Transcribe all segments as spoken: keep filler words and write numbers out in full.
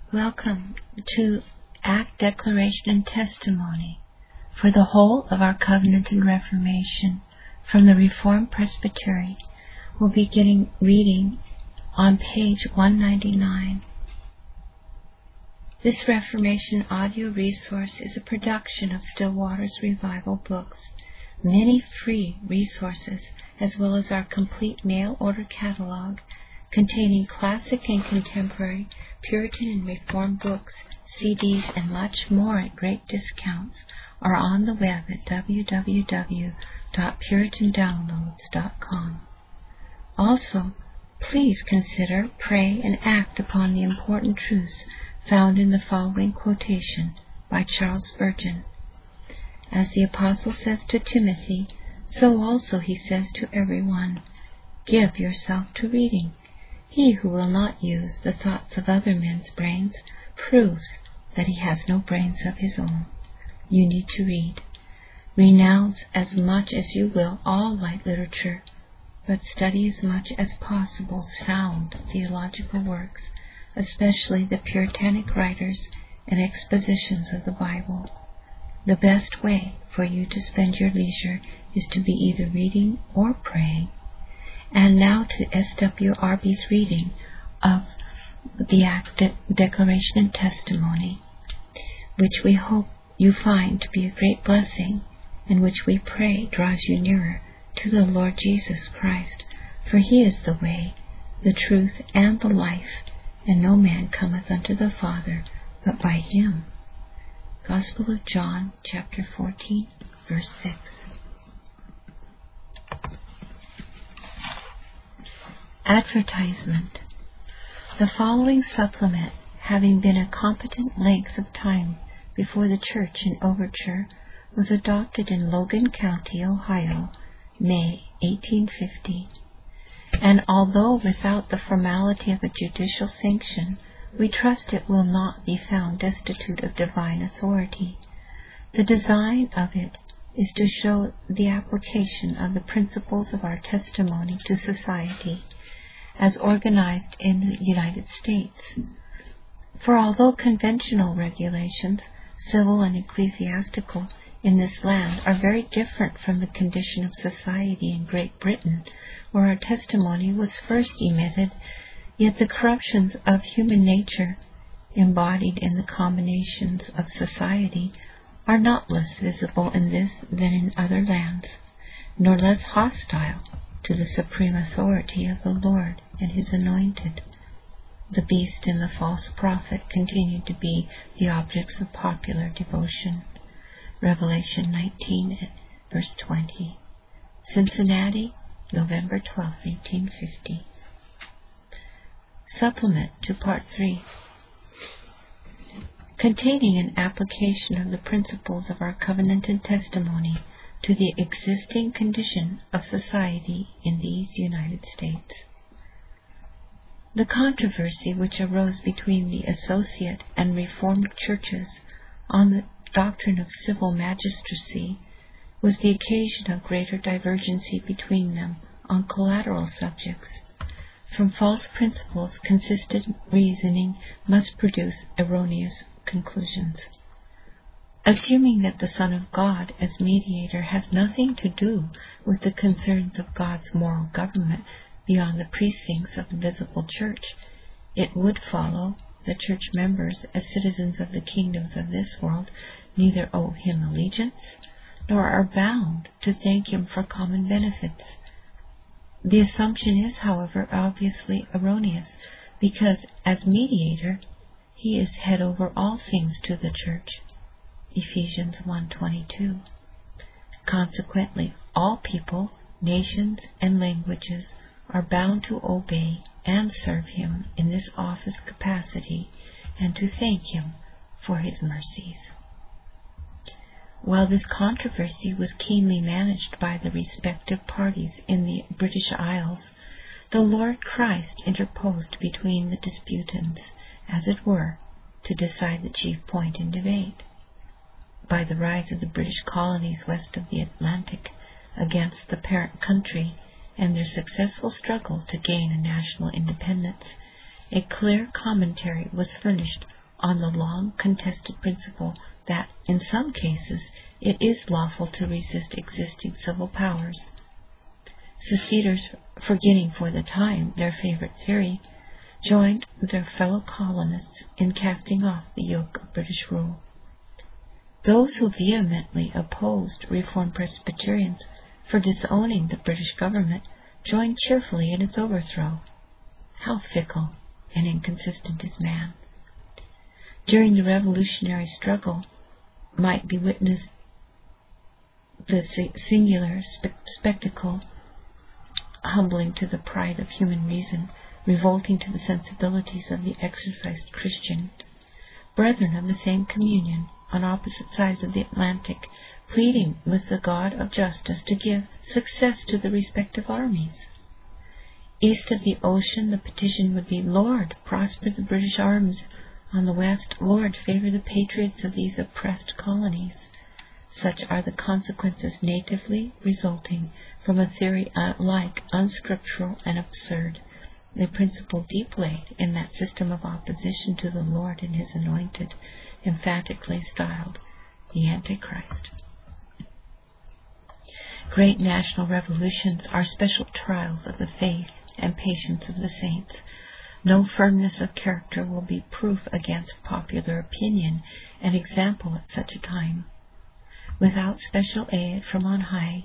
Welcome to Act, Declaration, and Testimony for the whole of our Covenant and Reformation from the Reformed Presbytery. We'll be getting reading on page one ninety-nine. This Reformation audio resource is a production of Stillwater's Revival Books. Many free resources, as well as our complete mail-order catalog containing classic and contemporary Puritan and Reformed books, C Ds, and much more at great discounts, are on the web at w w w dot puritan downloads dot com. Also, please consider, pray, and act upon the important truths found in the following quotation by Charles Spurgeon. As the Apostle says to Timothy, so also he says to everyone, give yourself to reading. He who will not use the thoughts of other men's brains proves that he has no brains of his own. You need to read. Renounce as much as you will all light literature, but study as much as possible sound theological works, especially the Puritanic writers and expositions of the Bible. The best way for you to spend your leisure is to be either reading or praying. And now to S W R B's reading of the Act, De- Declaration, and Testimony, which we hope you find to be a great blessing, and which we pray draws you nearer to the Lord Jesus Christ, for he is the way, the truth, and the life, and no man cometh unto the Father but by him. Gospel of John, chapter fourteen, verse six. Advertisement. The following supplement, having been a competent length of time before the Church in Overture, was adopted in Logan County, Ohio, May eighteen fifty. And although without the formality of a judicial sanction, we trust it will not be found destitute of divine authority. The design of it is to show the application of the principles of our testimony to society, as organized in the United States. For although conventional regulations, civil and ecclesiastical, in this land are very different from the condition of society in Great Britain, where our testimony was first emitted, yet the corruptions of human nature, embodied in the combinations of society, are not less visible in this than in other lands, nor less hostile to the supreme authority of the Lord and his anointed. The beast and the false prophet continue to be the objects of popular devotion. Revelation nineteen, verse twenty. Cincinnati, November twelfth, eighteen fifty. Supplement to Part three, containing an application of the principles of our covenant and testimony to the existing condition of society in these United States. The controversy which arose between the Associate and Reformed churches on the doctrine of civil magistracy was the occasion of greater divergency between them on collateral subjects. From false principles, consistent reasoning must produce erroneous conclusions. Assuming that the Son of God as mediator has nothing to do with the concerns of God's moral government beyond the precincts of the visible church, it would follow that church members, as citizens of the kingdoms of this world, neither owe him allegiance nor are bound to thank him for common benefits. The assumption is, however, obviously erroneous, because as mediator, he is head over all things to the church. Ephesians one twenty-two. Consequently, all people, nations, and languages are bound to obey and serve him in this office capacity and to thank him for his mercies. While this controversy was keenly managed by the respective parties in the British Isles, the Lord Christ interposed between the disputants, as it were, to decide the chief point in debate. By the rise of the British colonies west of the Atlantic against the parent country and their successful struggle to gain a national independence, a clear commentary was furnished on the long contested principle that, in some cases, it is lawful to resist existing civil powers. Seceders, forgetting for the time their favorite theory, joined their fellow colonists in casting off the yoke of British rule. Those who vehemently opposed Reformed Presbyterians for disowning the British government joined cheerfully in its overthrow. How fickle and inconsistent is man! During the revolutionary struggle might be witnessed the singular spe- spectacle, humbling to the pride of human reason, revolting to the sensibilities of the exercised Christian. Brethren of the same communion, on opposite sides of the Atlantic, pleading with the God of justice to give success to the respective armies. East of the ocean, the petition would be, Lord, prosper the British arms. On the west, Lord, favor the patriots of these oppressed colonies. Such are the consequences natively resulting from a theory alike unscriptural and absurd, a principle deep laid in that system of opposition to the Lord and His anointed, emphatically styled the Antichrist. Great national revolutions are special trials of the faith and patience of the saints. No firmness of character will be proof against popular opinion and example at such a time. Without special aid from on high,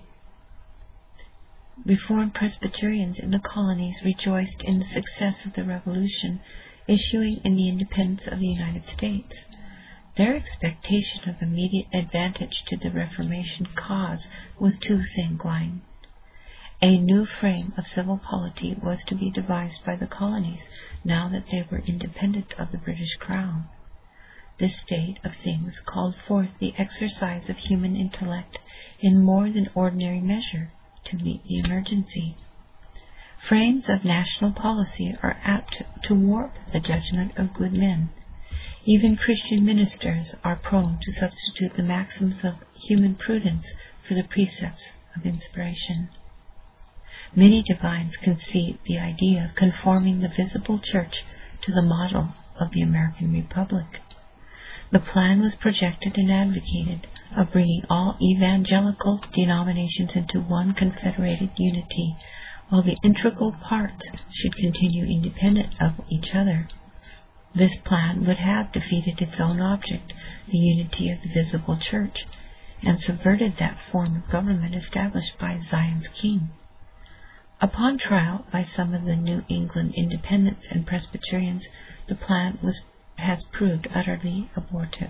Reformed Presbyterians in the colonies rejoiced in the success of the Revolution, issuing in the independence of the United States. Their expectation of immediate advantage to the Reformation cause was too sanguine. A new frame of civil polity was to be devised by the colonies, now that they were independent of the British Crown. This state of things called forth the exercise of human intellect in more than ordinary measure to meet the emergency. Frames of national policy are apt to warp the judgment of good men. Even Christian ministers are prone to substitute the maxims of human prudence for the precepts of inspiration. Many divines conceived the idea of conforming the visible church to the model of the American Republic. The plan was projected and advocated of bringing all evangelical denominations into one confederated unity, while the integral parts should continue independent of each other. This plan would have defeated its own object, the unity of the visible church, and subverted that form of government established by Zion's King. Upon trial by some of the New England Independents and Presbyterians, the plan was has proved utterly abortive.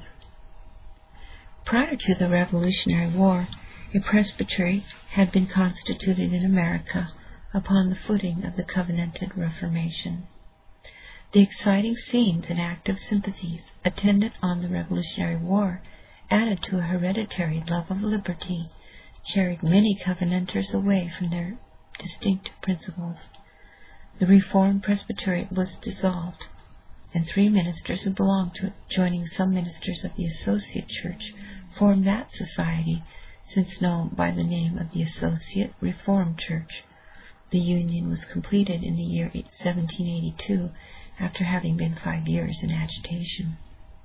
Prior to the Revolutionary War, a presbytery had been constituted in America upon the footing of the covenanted Reformation. The exciting scenes and active sympathies attendant on the Revolutionary War, added to a hereditary love of liberty, carried many Covenanters away from their distinctive principles. The Reformed Presbytery was dissolved, and three ministers who belonged to it, joining some ministers of the Associate Church, formed that society, since known by the name of the Associate Reformed Church. The union was completed in the year seventeen eighty-two, after having been five years in agitation.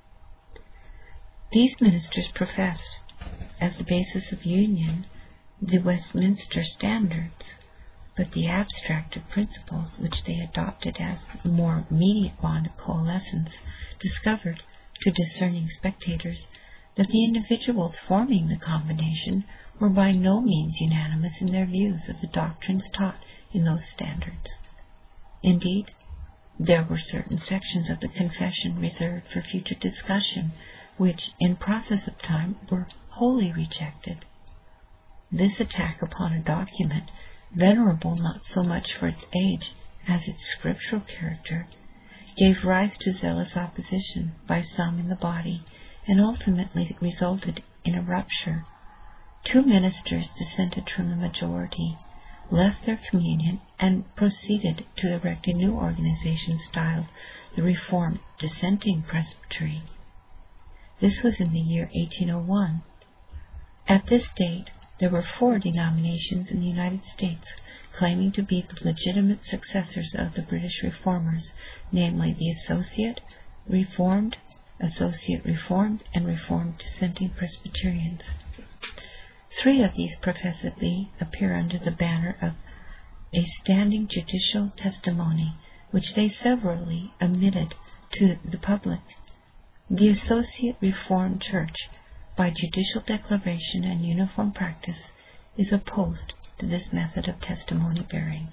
These ministers professed, as the basis of union, the Westminster Standards, but the abstractive principles which they adopted as the more immediate bond of coalescence discovered to discerning spectators that the individuals forming the combination were by no means unanimous in their views of the doctrines taught in those standards. Indeed, there were certain sections of the confession reserved for future discussion which, in process of time, were wholly rejected. This attack upon a document, venerable not so much for its age as its scriptural character, gave rise to zealous opposition by some in the body, and ultimately resulted in a rupture. Two ministers dissented from the majority, left their communion, and proceeded to erect a new organization styled the Reformed Dissenting Presbytery. This was in the year eighteen oh one. At this date, there were four denominations in the United States claiming to be the legitimate successors of the British Reformers, namely the Associate, Reformed, Associate Reformed, and Reformed Dissenting Presbyterians. Three of these professedly appear under the banner of a standing judicial testimony, which they severally admitted to the public. The Associate Reformed Church, by judicial declaration and uniform practice, is opposed to this method of testimony bearing.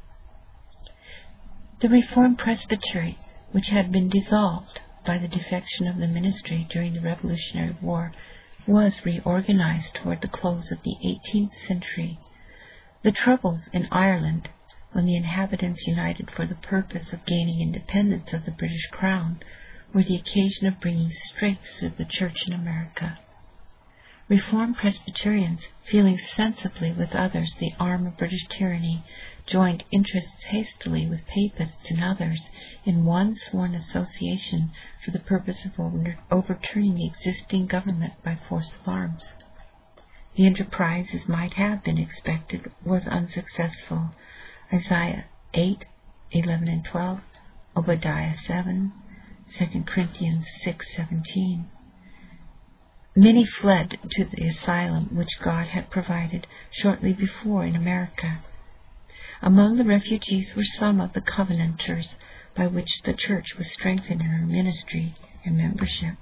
The Reformed Presbytery, which had been dissolved by the defection of the ministry during the Revolutionary War, was reorganized toward the close of the eighteenth century. The troubles in Ireland, when the inhabitants united for the purpose of gaining independence of the British Crown, were the occasion of bringing strength to the Church in America. Reformed Presbyterians, feeling sensibly with others the arm of British tyranny, joined interests hastily with Papists and others in one sworn association for the purpose of over- overturning the existing government by force of arms. The enterprise, as might have been expected, was unsuccessful. Isaiah eight, eleven and twelve, Obadiah seven, Second Corinthians six, seventeen. Many fled to the asylum which God had provided shortly before in America. Among the refugees were some of the Covenanters, by which the Church was strengthened in her ministry and membership.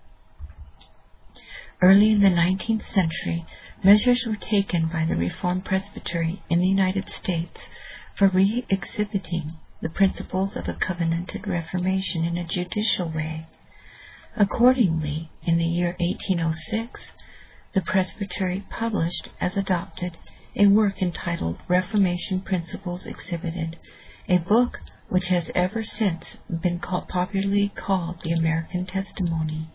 Early in the nineteenth century, measures were taken by the Reformed Presbytery in the United States for re-exhibiting the principles of a covenanted Reformation in a judicial way. Accordingly, in the year eighteen oh six, the Presbytery published, as adopted, a work entitled Reformation Principles Exhibited, a book which has ever since been called, popularly called the American Testimony.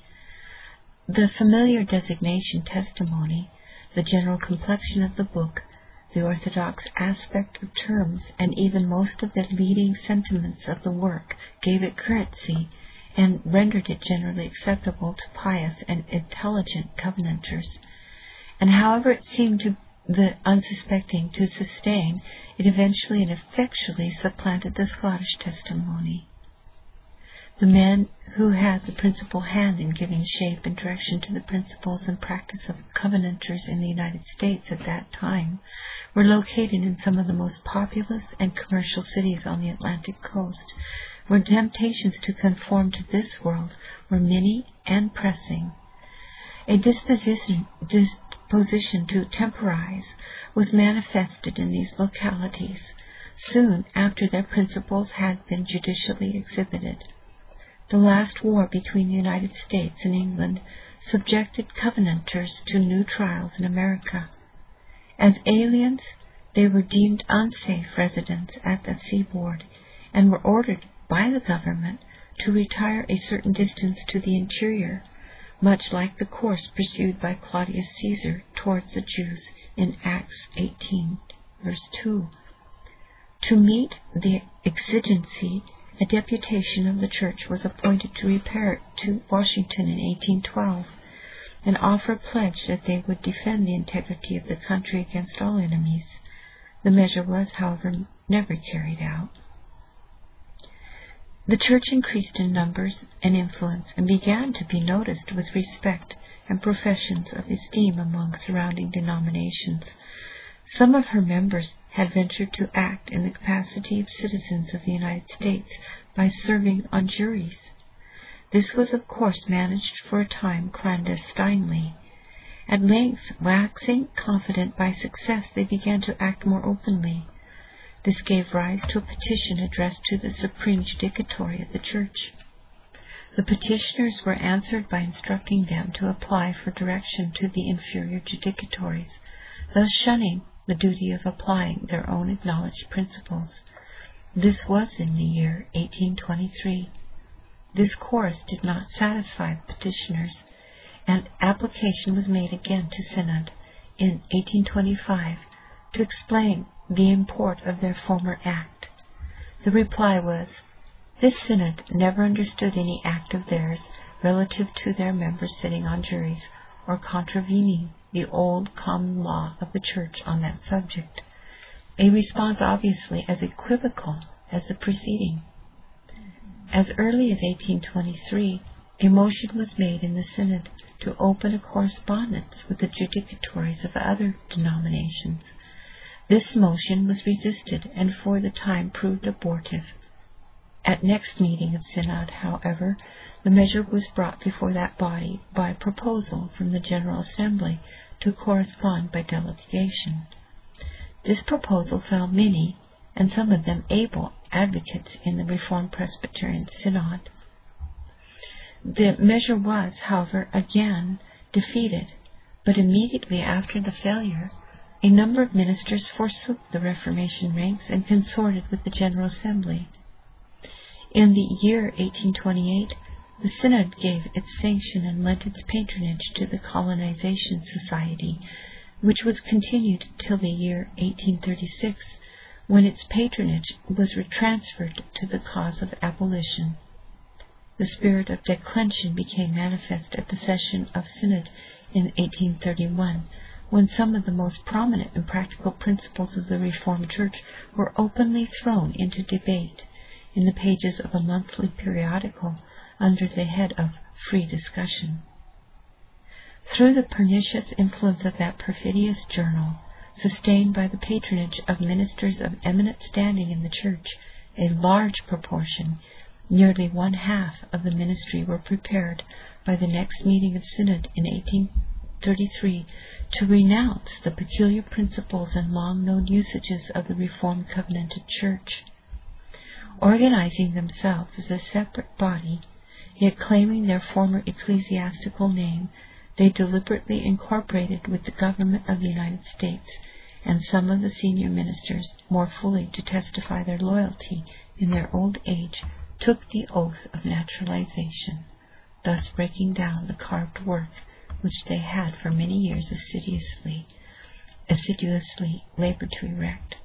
The familiar designation testimony, the general complexion of the book, the orthodox aspect of terms, and even most of the leading sentiments of the work gave it currency and rendered it generally acceptable to pious and intelligent Covenanters. And however it seemed to the unsuspecting to sustain, it eventually and effectually supplanted the Scottish testimony. The men who had the principal hand in giving shape and direction to the principles and practice of Covenanters in the United States at that time were located in some of the most populous and commercial cities on the Atlantic coast, where temptations to conform to this world were many and pressing. A disposition, disposition to temporize was manifested in these localities soon after their principles had been judicially exhibited. The last war between the United States and England subjected Covenanters to new trials in America. As aliens, they were deemed unsafe residents at the seaboard and were ordered by the government to retire a certain distance to the interior, much like the course pursued by Claudius Caesar towards the Jews in Acts eighteen, verse two. To meet the exigency, a deputation of the Church was appointed to repair to Washington in eighteen twelve and offer a pledge that they would defend the integrity of the country against all enemies. The measure was, however, never carried out. The Church increased in numbers and influence and began to be noticed with respect and professions of esteem among surrounding denominations. Some of her members had ventured to act in the capacity of citizens of the United States by serving on juries. This was, of course, managed for a time clandestinely. At length, waxing confident by success, they began to act more openly. This gave rise to a petition addressed to the Supreme Judicatory of the Church. The petitioners were answered by instructing them to apply for direction to the inferior judicatories, thus shunning the duty of applying their own acknowledged principles. This was in the year eighteen twenty-three. This course did not satisfy the petitioners, and application was made again to Synod in eighteen twenty-five to explain the import of their former act. The reply was, this Synod never understood any act of theirs relative to their members sitting on juries or contravening the old common law of the Church on that subject, a response obviously as equivocal as the preceding. As early as eighteen twenty-three, a motion was made in the Synod to open a correspondence with the judicatories of other denominations. This motion was resisted and for the time proved abortive. At next meeting of Synod, however, the measure was brought before that body by proposal from the General Assembly to correspond by delegation. This proposal found many, and some of them able, advocates in the Reformed Presbyterian Synod. The measure was, however, again defeated, but immediately after the failure, a number of ministers forsook the Reformation ranks and consorted with the General Assembly. In the year eighteen twenty-eight, the Synod gave its sanction and lent its patronage to the Colonization Society, which was continued till the year eighteen thirty-six, when its patronage was retransferred to the cause of abolition. The spirit of declension became manifest at the session of Synod in eighteen thirty-one, when some of the most prominent and practical principles of the Reformed Church were openly thrown into debate in the pages of a monthly periodical under the head of Free Discussion. Through the pernicious influence of that perfidious journal, sustained by the patronage of ministers of eminent standing in the Church, a large proportion, nearly one half of the ministry, were prepared by the next meeting of Synod in eighteen thirty-three to renounce the peculiar principles and long-known usages of the Reformed Covenanted Church. Organizing themselves as a separate body, yet claiming their former ecclesiastical name, they deliberately incorporated with the government of the United States, and some of the senior ministers, more fully to testify their loyalty in their old age, took the oath of naturalization, thus breaking down the carved work which they had for many years assiduously, assiduously labored to erect.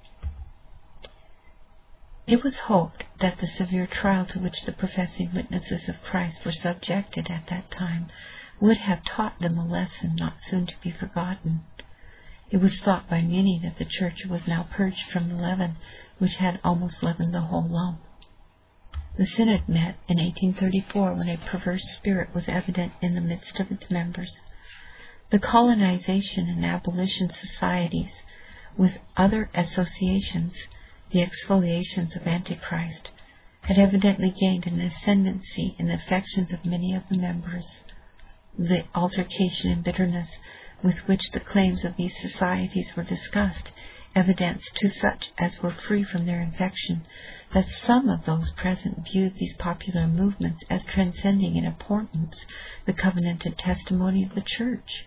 It was hoped that the severe trial to which the professing witnesses of Christ were subjected at that time would have taught them a lesson not soon to be forgotten. It was thought by many that the Church was now purged from the leaven which had almost leavened the whole lump. The Synod met in eighteen thirty-four when a perverse spirit was evident in the midst of its members. The colonization and abolition societies, with other associations, the exfoliations of Antichrist, had evidently gained an ascendancy in the affections of many of the members. The altercation and bitterness with which the claims of these societies were discussed evidenced to such as were free from their infection that some of those present viewed these popular movements as transcending in importance the covenanted testimony of the Church.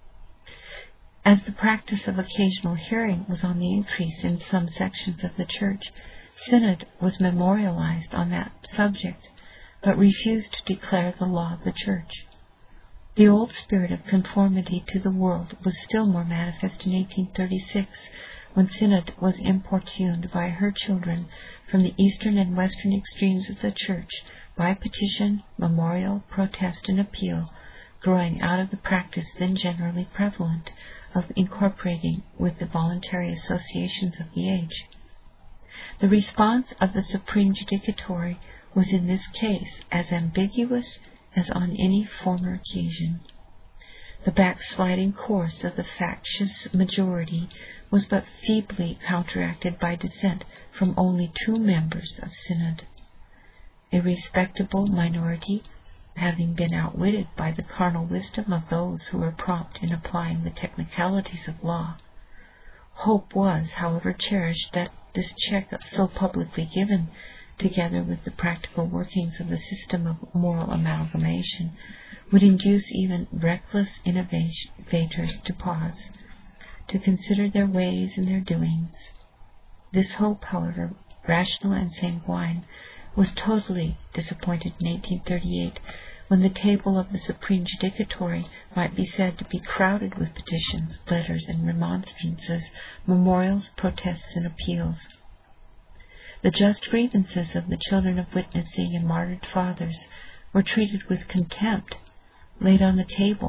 As the practice of occasional hearing was on the increase in some sections of the Church, Synod was memorialized on that subject, but refused to declare the law of the Church. The old spirit of conformity to the world was still more manifest in eighteen thirty-six, when Synod was importuned by her children from the eastern and western extremes of the Church by petition, memorial, protest, and appeal, growing out of the practice then generally prevalent of incorporating with the voluntary associations of the age. The response of the Supreme Judicatory was in this case as ambiguous as on any former occasion. The backsliding course of the factious majority was but feebly counteracted by dissent from only two members of Synod. A respectable minority, having been outwitted by the carnal wisdom of those who were prompt in applying the technicalities of law. Hope was, however, cherished that this check so publicly given, together with the practical workings of the system of moral amalgamation, would induce even reckless innovators to pause, to consider their ways and their doings. This hope, however, rational and sanguine, was totally disappointed in eighteen thirty-eight, when the table of the Supreme Judicatory might be said to be crowded with petitions, letters, and remonstrances, memorials, protests, and appeals. The just grievances of the children of witnessing and martyred fathers were treated with contempt, laid on the table,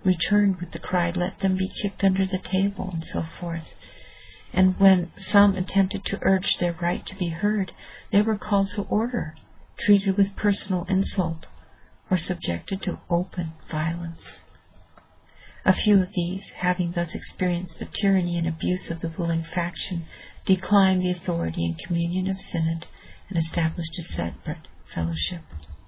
returned with the cry, "Let them be kicked under the table," and so forth. And when some attempted to urge their right to be heard, they were called to order, treated with personal insult, or subjected to open violence. A few of these, having thus experienced the tyranny and abuse of the ruling faction, declined the authority and communion of synod and established a separate fellowship.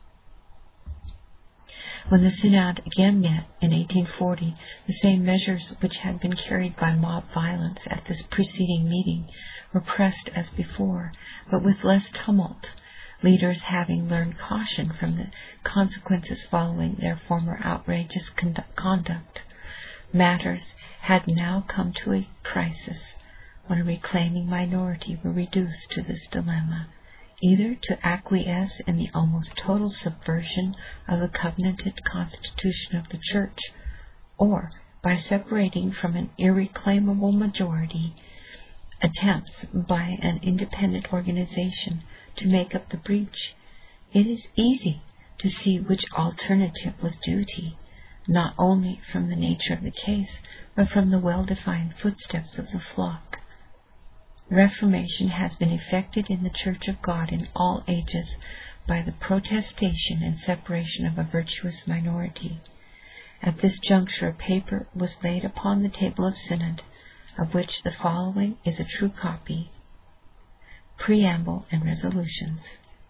When the synod again met in eighteen forty, the same measures which had been carried by mob violence at this preceding meeting were pressed as before, but with less tumult, leaders having learned caution from the consequences following their former outrageous conduct. Matters had now come to a crisis when a reclaiming minority were reduced to this dilemma: either to acquiesce in the almost total subversion of the covenanted constitution of the Church, or, by separating from an irreclaimable majority, attempts by an independent organization to make up the breach. It is easy to see which alternative was duty, not only from the nature of the case, but from the well-defined footsteps of the flock. Reformation has been effected in the Church of God in all ages by the protestation and separation of a virtuous minority. At this juncture a paper was laid upon the table of synod, of which the following is a true copy: Preamble and Resolutions.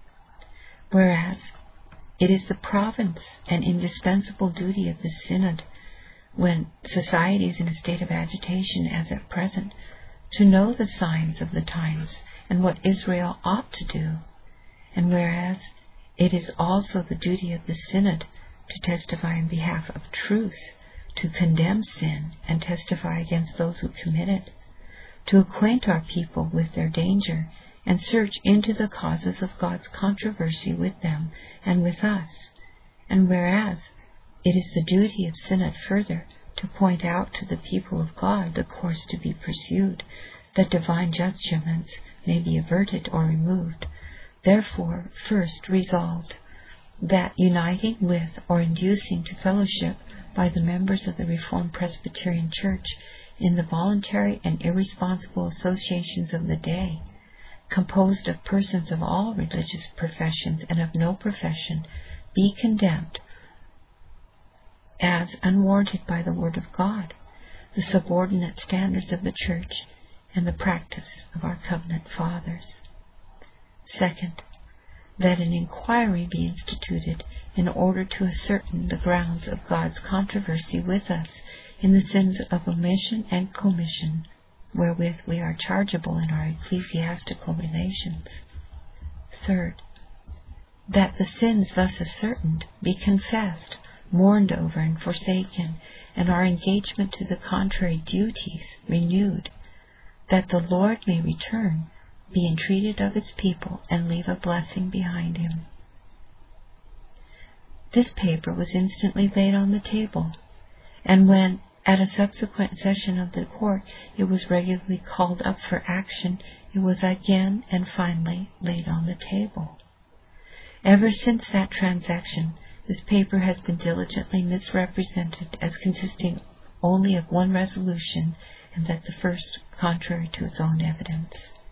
Whereas it is the province and indispensable duty of the synod, when society is in a state of agitation as at present, to know the signs of the times and what Israel ought to do, and whereas it is also the duty of the synod to testify in behalf of truth, to condemn sin and testify against those who commit it, to acquaint our people with their danger and search into the causes of God's controversy with them and with us, and whereas it is the duty of synod further to point out to the people of God the course to be pursued, that divine judgments may be averted or removed, therefore first resolved, that uniting with or inducing to fellowship by the members of the Reformed Presbyterian Church in the voluntary and irresponsible associations of the day, composed of persons of all religious professions and of no profession, be condemned as unwarranted by the Word of God, the subordinate standards of the Church, and the practice of our covenant fathers. Second, that an inquiry be instituted in order to ascertain the grounds of God's controversy with us in the sins of omission and commission, wherewith we are chargeable in our ecclesiastical relations. Third, that the sins thus ascertained be confessed, mourned over, and forsaken, and our engagement to the contrary duties renewed, that the Lord may return, be entreated of his people, and leave a blessing behind him. This paper was instantly laid on the table, and when, at a subsequent session of the court, it was regularly called up for action, it was again and finally laid on the table. Ever since that transaction, this paper has been diligently misrepresented as consisting only of one resolution, and that the first contrary to its own evidence.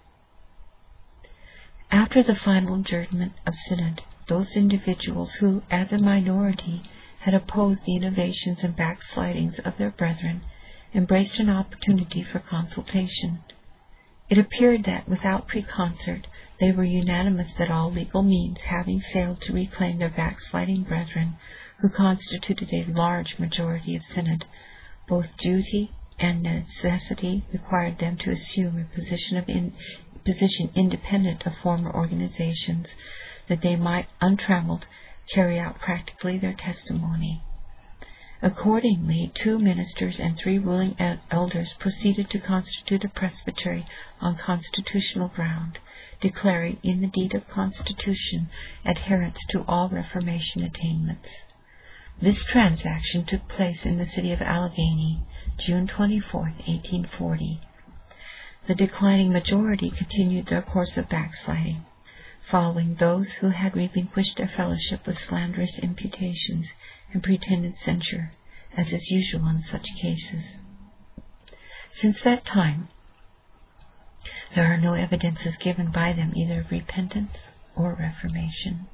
After the final adjournment of synod, those individuals who, as a minority, had opposed the innovations and backslidings of their brethren, embraced an opportunity for consultation. It appeared that, without preconcert, they were unanimous that all legal means having failed to reclaim their backsliding brethren, who constituted a large majority of synod, both duty and necessity required them to assume a position of in, position independent of former organizations, that they might untrammeled carry out practically their testimony. Accordingly, two ministers and three ruling elders proceeded to constitute a presbytery on constitutional ground, declaring in the deed of constitution adherence to all Reformation attainments. This transaction took place in the city of Allegheny, June twenty-fourth, eighteen forty. The declining majority continued their course of backsliding, following those who had relinquished their fellowship with slanderous imputations and pretended censure, as is usual in such cases. Since that time, there are no evidences given by them either of repentance or reformation.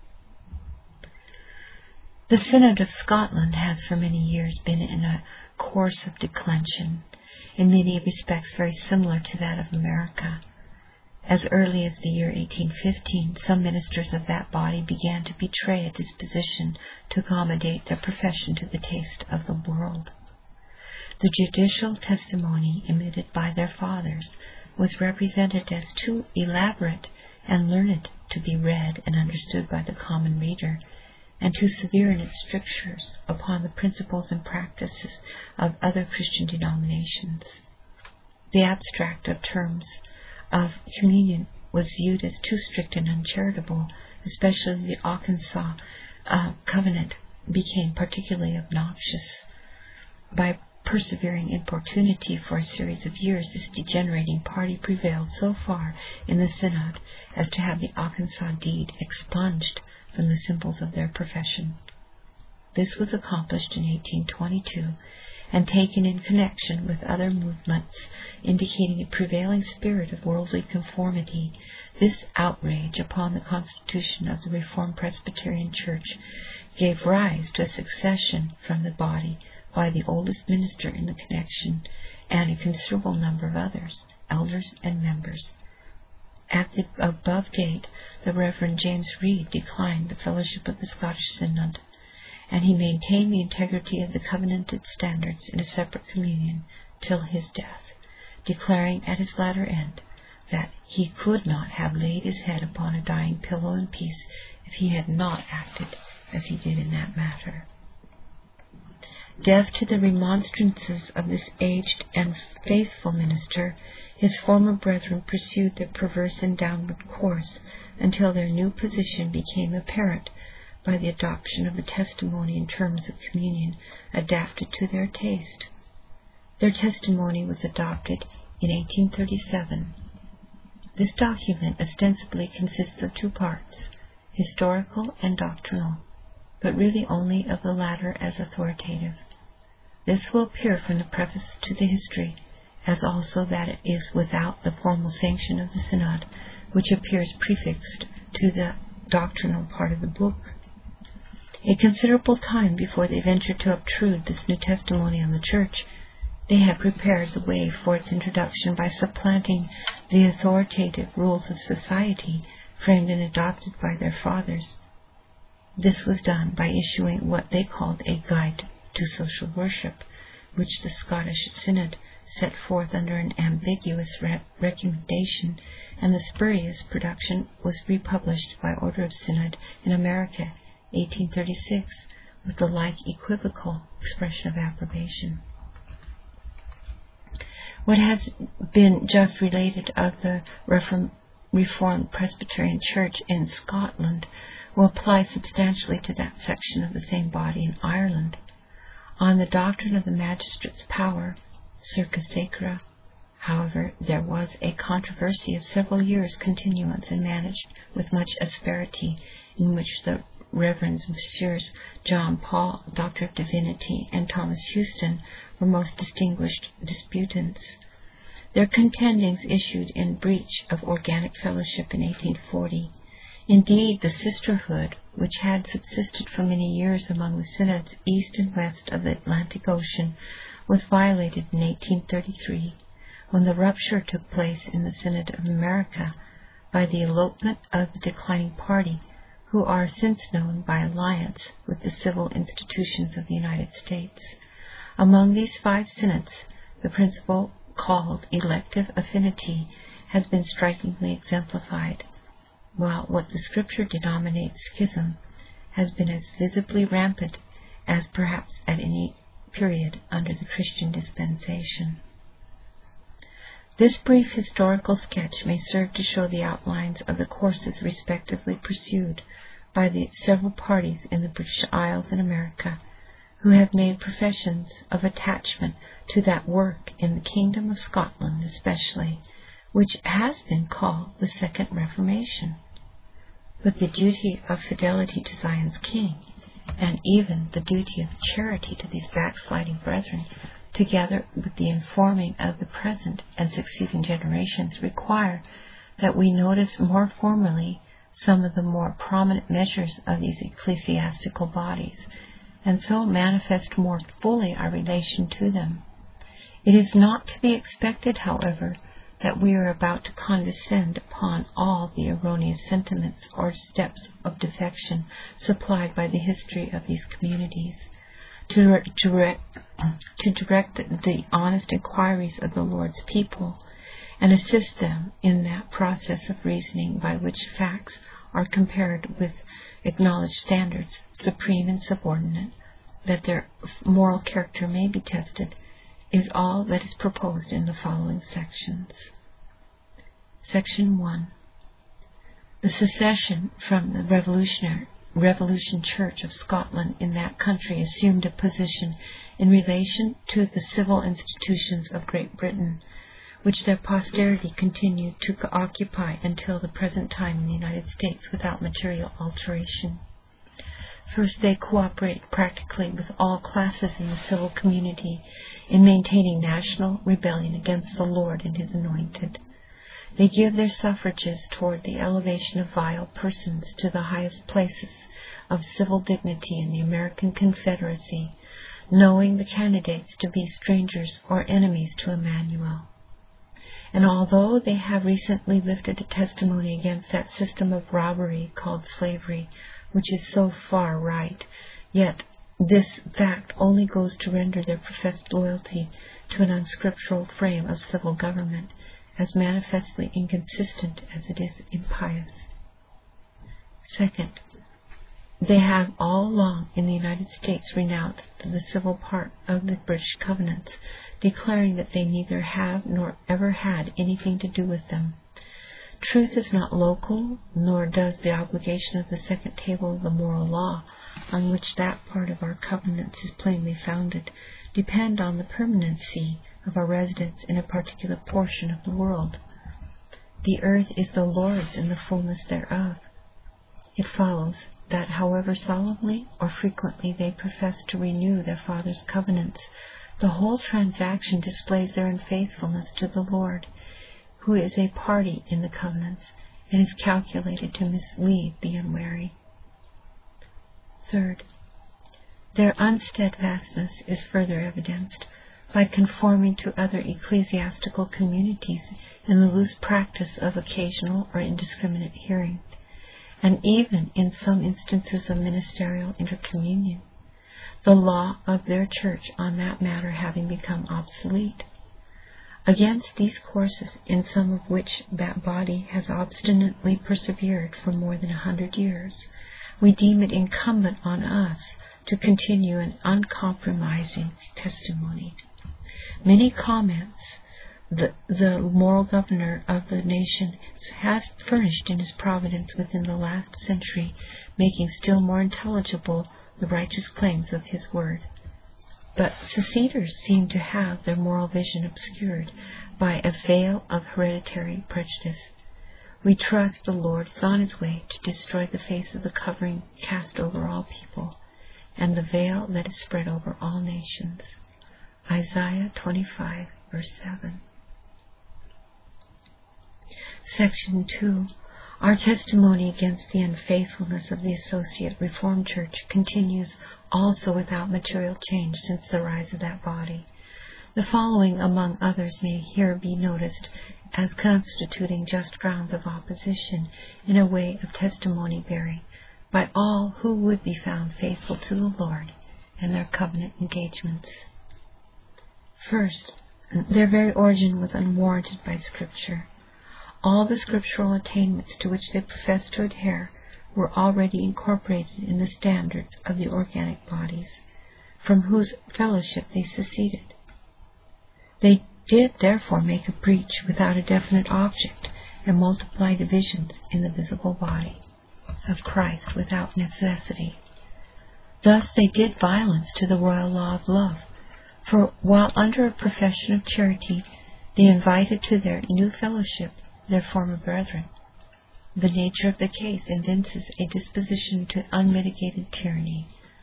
The Synod of Scotland has for many years been in a course of declension, in many respects very similar to that of America. As early as the year eighteen fifteen, some ministers of that body began to betray a disposition to accommodate their profession to the taste of the world. The judicial testimony emitted by their fathers was represented as too elaborate and learned to be read and understood by the common reader, and too severe in its strictures upon the principles and practices of other Christian denominations. The abstract of terms of communion was viewed as too strict and uncharitable, especially the Arkansas uh, covenant became particularly obnoxious. By persevering importunity for a series of years, this degenerating party prevailed so far in the Synod as to have the Arkansas deed expunged from the symbols of their profession. This was accomplished in eighteen twenty-two, and taken in connection with other movements indicating a prevailing spirit of worldly conformity. This outrage upon the constitution of the Reformed Presbyterian Church gave rise to a succession from the body by the oldest minister in the connection and a considerable number of others, elders and members. At the above date, the Reverend James Reed declined the fellowship of the Scottish Synod, and he maintained the integrity of the covenanted standards in a separate communion till his death, declaring at his latter end that he could not have laid his head upon a dying pillow in peace if he had not acted as he did in that matter. Deaf to the remonstrances of this aged and faithful minister, his former brethren pursued their perverse and downward course until their new position became apparent by the adoption of the testimony in terms of communion adapted to their taste. Their testimony was adopted in eighteen thirty-seven. This document ostensibly consists of two parts, historical and doctrinal, but really only of the latter as authoritative. This will appear from the preface to the history, as also that it is without the formal sanction of the Synod, which appears prefixed to the doctrinal part of the book. A considerable time before they ventured to obtrude this new testimony on the Church, they had prepared the way for its introduction by supplanting the authoritative rules of society framed and adopted by their fathers. This was done by issuing what they called a Guide to Social Worship, which the Scottish Synod set forth under an ambiguous re- recommendation, and the spurious production was republished by order of Synod in America, eighteen thirty-six, with the like equivocal expression of approbation. What has been just related of the Reform, Reformed Presbyterian Church in Scotland will apply substantially to that section of the same body in Ireland. On the doctrine of the magistrate's power, circa sacra, however, there was a controversy of several years' continuance and managed with much asperity, in which the Reverends Messrs. John Paul, Doctor of Divinity, and Thomas Houston were most distinguished disputants. Their contendings issued in breach of organic fellowship in eighteen forty. Indeed, the sisterhood, which had subsisted for many years among the synods east and west of the Atlantic Ocean, was violated in eighteen thirty-three, when the rupture took place in the Synod of America by the elopement of the declining party, who are since known by alliance with the civil institutions of the United States. Among these five synods, the principle called elective affinity has been strikingly exemplified, while what the Scripture denominates schism has been as visibly rampant as perhaps at any period under the Christian dispensation. This brief historical sketch may serve to show the outlines of the courses respectively pursued by the several parties in the British Isles and America, who have made professions of attachment to that work in the Kingdom of Scotland especially, which has been called the Second Reformation. But the duty of fidelity to Zion's King and even the duty of charity to these backsliding brethren, together with the informing of the present and succeeding generations, require that we notice more formally some of the more prominent measures of these ecclesiastical bodies, and so manifest more fully our relation to them. It is not to be expected, however, that we are about to condescend upon all the erroneous sentiments or steps of defection supplied by the history of these communities, to direct, to direct the honest inquiries of the Lord's people, and assist them in that process of reasoning by which facts are compared with acknowledged standards, supreme and subordinate, that their moral character may be tested, is all that is proposed in the following sections. Section one. The secession from the Revolutionary Revolution Church of Scotland in that country assumed a position in relation to the civil institutions of Great Britain, which their posterity continued to occupy until the present time in the United States without material alteration. First, they cooperate practically with all classes in the civil community in maintaining national rebellion against the Lord and His anointed. They give their suffrages toward the elevation of vile persons to the highest places of civil dignity in the American Confederacy, knowing the candidates to be strangers or enemies to Emmanuel. And although they have recently lifted a testimony against that system of robbery called slavery, which is so far right, yet this fact only goes to render their professed loyalty to an unscriptural frame of civil government as manifestly inconsistent as it is impious. Second, they have all along in the United States renounced the civil part of the British covenants, declaring that they neither have nor ever had anything to do with them. Truth is not local, nor does the obligation of the second table of the moral law, on which that part of our covenants is plainly founded, depend on the permanency of our residence in a particular portion of the world. The earth is the Lord's and the fullness thereof. It follows that however solemnly or frequently they profess to renew their fathers' covenants, the whole transaction displays their unfaithfulness to the Lord, who is a party in the covenants, and is calculated to mislead the unwary. Third, their unsteadfastness is further evidenced by conforming to other ecclesiastical communities in the loose practice of occasional or indiscriminate hearing, and even in some instances of ministerial intercommunion, the law of their church on that matter having become obsolete. Against these courses, in some of which that body has obstinately persevered for more than a hundred years, we deem it incumbent on us to continue an uncompromising testimony. Many comments the, the moral governor of the nation has furnished in his providence within the last century, making still more intelligible the righteous claims of his word. But seceders seem to have their moral vision obscured by a veil of hereditary prejudice. We trust the Lord is on his way to destroy the face of the covering cast over all people, and the veil that is spread over all nations. Isaiah twenty-five, verse seven. Section two. Our testimony against the unfaithfulness of the Associate Reformed Church continues also without material change since the rise of that body. The following, among others, may here be noticed as constituting just grounds of opposition in a way of testimony bearing by all who would be found faithful to the Lord and their covenant engagements. First, their very origin was unwarranted by Scripture. All the scriptural attainments to which they profess to adhere were already incorporated in the standards of the organic bodies, from whose fellowship they seceded. They did therefore make a breach without a definite object, and multiply divisions in the visible body of Christ without necessity. Thus they did violence to the royal law of love, for while under a profession of charity, they invited to their new fellowship their former brethren. The nature of the case evinces a disposition to unmitigated tyranny.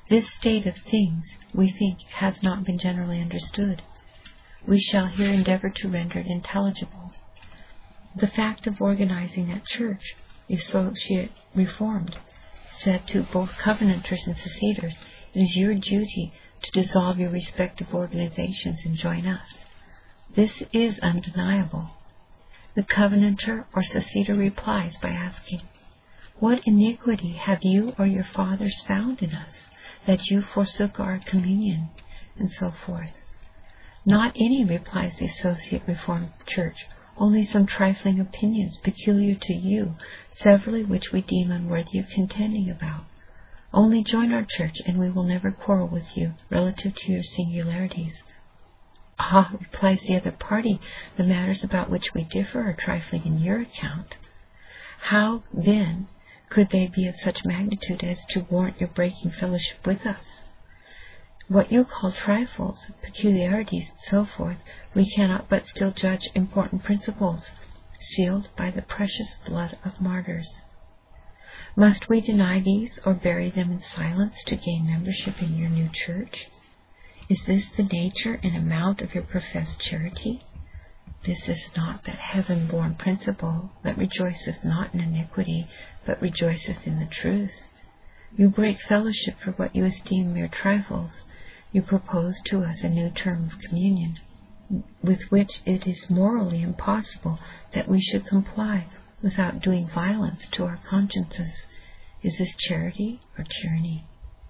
This state of things, we think, has not been generally understood. We shall here endeavor to render it intelligible. The fact of organizing at church, the associate reformed, said to both Covenanters and Seceders, "It is your duty to dissolve your respective organizations and join us." This is undeniable. The Covenanter or Seceder replies by asking, "What iniquity have you or your fathers found in us, that you forsook our communion?" and so forth. "Not any," replies the Associate Reformed Church, "only some trifling opinions peculiar to you, severally which we deem unworthy of contending about. Only join our church, and we will never quarrel with you relative to your singularities." "Ah," replies the other party, "the matters about which we differ are trifling in your account. How, then, could they be of such magnitude as to warrant your breaking fellowship with us? What you call trifles, peculiarities, and so forth, we cannot but still judge important principles, sealed by the precious blood of martyrs. Must we deny these or bury them in silence to gain membership in your new church? Is this the nature and amount of your professed charity? This is not that heaven-born principle that rejoiceth not in iniquity, but rejoiceth in the truth. You break fellowship for what you esteem mere trifles. You propose to us a new term of communion, with which it is morally impossible that we should comply without doing violence to our consciences. Is this charity or tyranny?"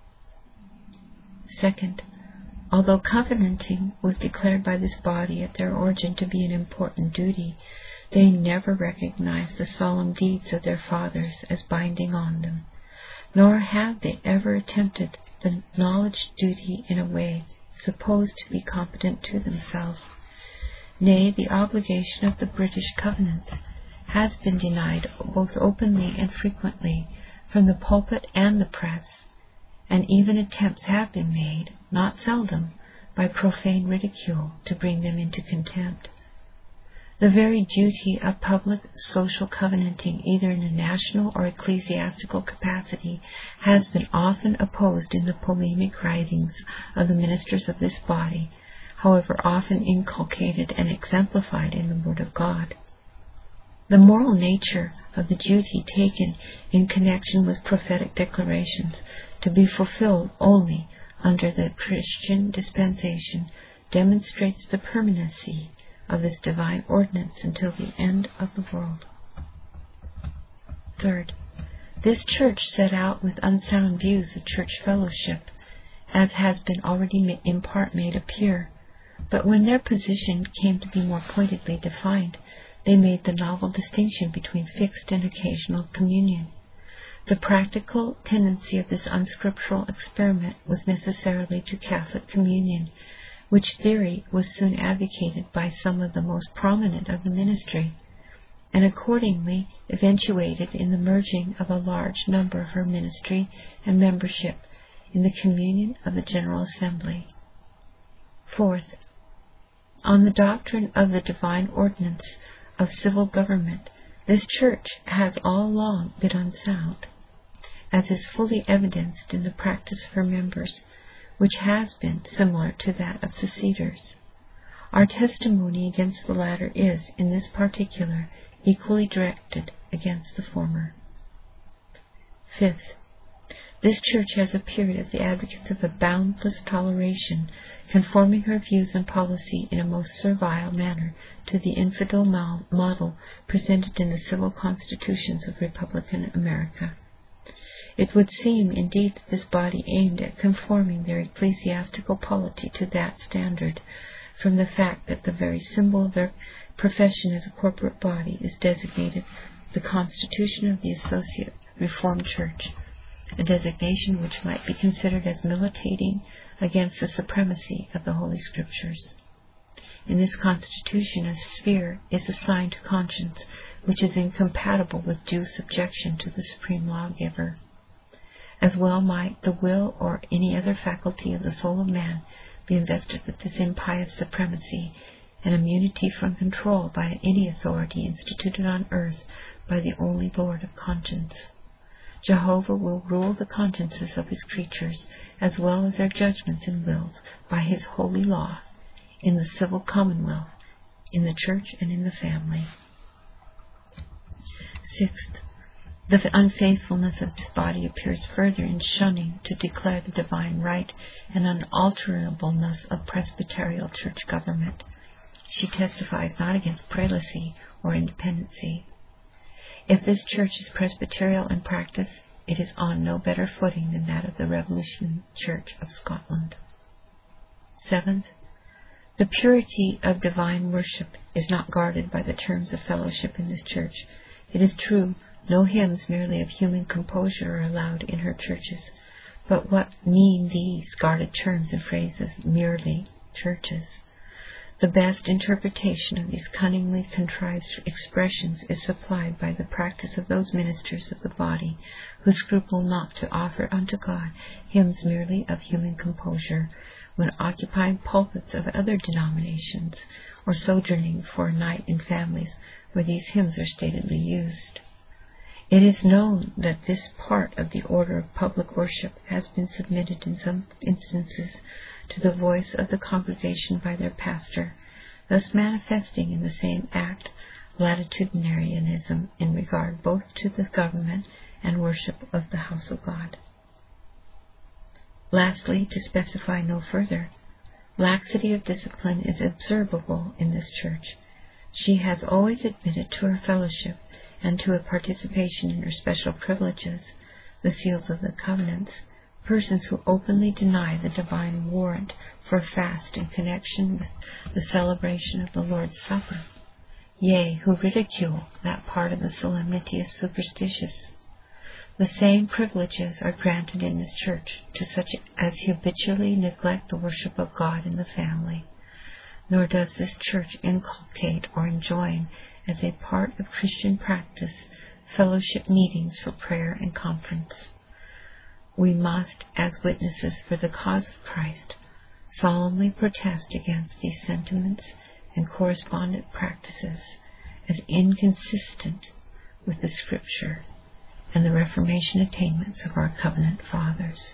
Second, although covenanting was declared by this body at their origin to be an important duty, they never recognized the solemn deeds of their fathers as binding on them, nor have they ever attempted the acknowledged duty in a way supposed to be competent to themselves. Nay, the obligation of the British Covenant has been denied both openly and frequently from the pulpit and the press, and even attempts have been made, not seldom, by profane ridicule to bring them into contempt. The very duty of public social covenanting, either in a national or ecclesiastical capacity, has been often opposed in the polemic writings of the ministers of this body, however often inculcated and exemplified in the Word of God. The moral nature of the duty taken in connection with prophetic declarations, to be fulfilled only under the Christian dispensation, demonstrates the permanency of this divine ordinance until the end of the world. Third, this church set out with unsound views of church fellowship, as has been already in part made appear, but when their position came to be more pointedly defined, they made the novel distinction between fixed and occasional communion. The practical tendency of this unscriptural experiment was necessarily to Catholic communion, which theory was soon advocated by some of the most prominent of the ministry, and accordingly eventuated in the merging of a large number of her ministry and membership in the communion of the General Assembly. Fourth, on the doctrine of the divine ordinance of civil government, this church has all along been unsound, as is fully evidenced in the practice of her members, which has been similar to that of seceders. Our testimony against the latter is, in this particular, equally directed against the former. Fifth, this church has appeared as the advocate of a boundless toleration, conforming her views and policy in a most servile manner to the infidel model presented in the civil constitutions of Republican America. It would seem, indeed, that this body aimed at conforming their ecclesiastical polity to that standard, from the fact that the very symbol of their profession as a corporate body is designated the Constitution of the Associate Reformed Church, a designation which might be considered as militating against the supremacy of the Holy Scriptures. In this Constitution, a sphere is assigned to conscience, which is incompatible with due subjection to the Supreme Lawgiver. As well might the will or any other faculty of the soul of man be invested with this impious supremacy and immunity from control by any authority instituted on earth by the only Lord of conscience. Jehovah will rule the consciences of his creatures, as well as their judgments and wills, by his holy law, in the civil commonwealth, in the church, and in the family. Sixth, the unfaithfulness of this body appears further in shunning to declare the divine right and unalterableness of presbyterial church government. She testifies not against prelacy or independency. If this church is presbyterial in practice, it is on no better footing than that of the Revolution Church of Scotland. Seventh, the purity of divine worship is not guarded by the terms of fellowship in this church. It is true, no hymns merely of human composure are allowed in her churches, but what mean these guarded terms and phrases merely churches? The best interpretation of these cunningly contrived expressions is supplied by the practice of those ministers of the body who scruple not to offer unto God hymns merely of human composure, when occupying pulpits of other denominations, or sojourning for a night in families where these hymns are statedly used. It is known that this part of the order of public worship has been submitted in some instances to the voice of the congregation by their pastor, thus manifesting in the same act latitudinarianism in regard both to the government and worship of the house of God. Lastly, to specify no further, laxity of discipline is observable in this church. She has always admitted to her fellowship and to a participation in her special privileges, the seals of the covenants, persons who openly deny the divine warrant for a fast in connection with the celebration of the Lord's Supper, yea, who ridicule that part of the solemnity as superstitious. The same privileges are granted in this church to such as habitually neglect the worship of God in the family, nor does this church inculcate or enjoin as a part of Christian practice fellowship meetings for prayer and conference. We must, as witnesses for the cause of Christ, solemnly protest against these sentiments and correspondent practices as inconsistent with the Scripture and the Reformation attainments of our covenant fathers.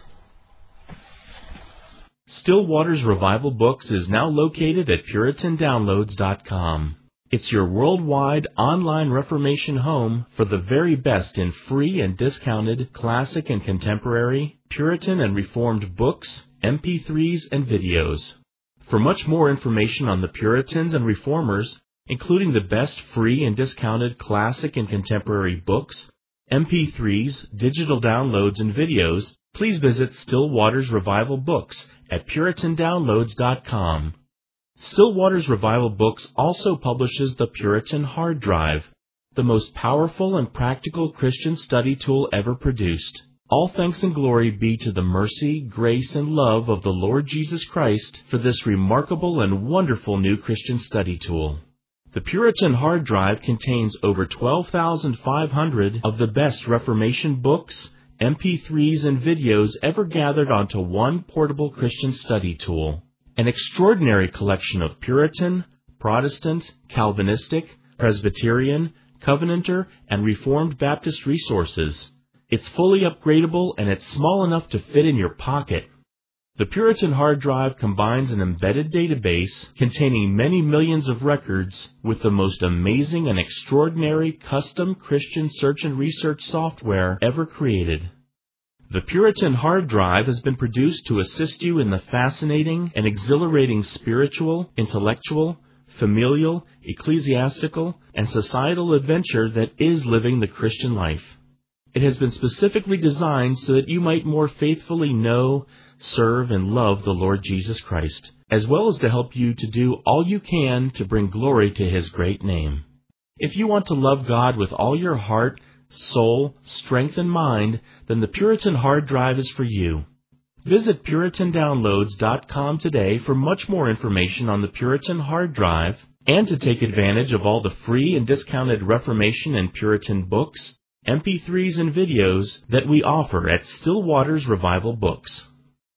Still Waters Revival Books is now located at Puritan Downloads dot com. It's your worldwide online Reformation home for the very best in free and discounted classic and contemporary, Puritan and Reformed books, M P threes, and videos. For much more information on the Puritans and Reformers, including the best free and discounted classic and contemporary books, M P threes, digital downloads, and videos, please visit Still Waters Revival Books at Puritan Downloads dot com. Still Waters Revival Books also publishes the Puritan Hard Drive, the most powerful and practical Christian study tool ever produced. All thanks and glory be to the mercy, grace, and love of the Lord Jesus Christ for this remarkable and wonderful new Christian study tool. The Puritan Hard Drive contains over twelve thousand five hundred of the best Reformation books, M P threes, and videos ever gathered onto one portable Christian study tool. An extraordinary collection of Puritan, Protestant, Calvinistic, Presbyterian, Covenanter, and Reformed Baptist resources. It's fully upgradable and it's small enough to fit in your pocket. The Puritan Hard Drive combines an embedded database containing many millions of records with the most amazing and extraordinary custom Christian search and research software ever created. The Puritan Hard Drive has been produced to assist you in the fascinating and exhilarating spiritual, intellectual, familial, ecclesiastical, and societal adventure that is living the Christian life. It has been specifically designed so that you might more faithfully know, serve, and love the Lord Jesus Christ, as well as to help you to do all you can to bring glory to His great name. If you want to love God with all your heart, soul, strength, and mind, then the Puritan Hard Drive is for you. Visit Puritan Downloads dot com today for much more information on the Puritan Hard Drive and to take advantage of all the free and discounted Reformation and Puritan books, M P threes, and videos that we offer at Still Waters Revival Books.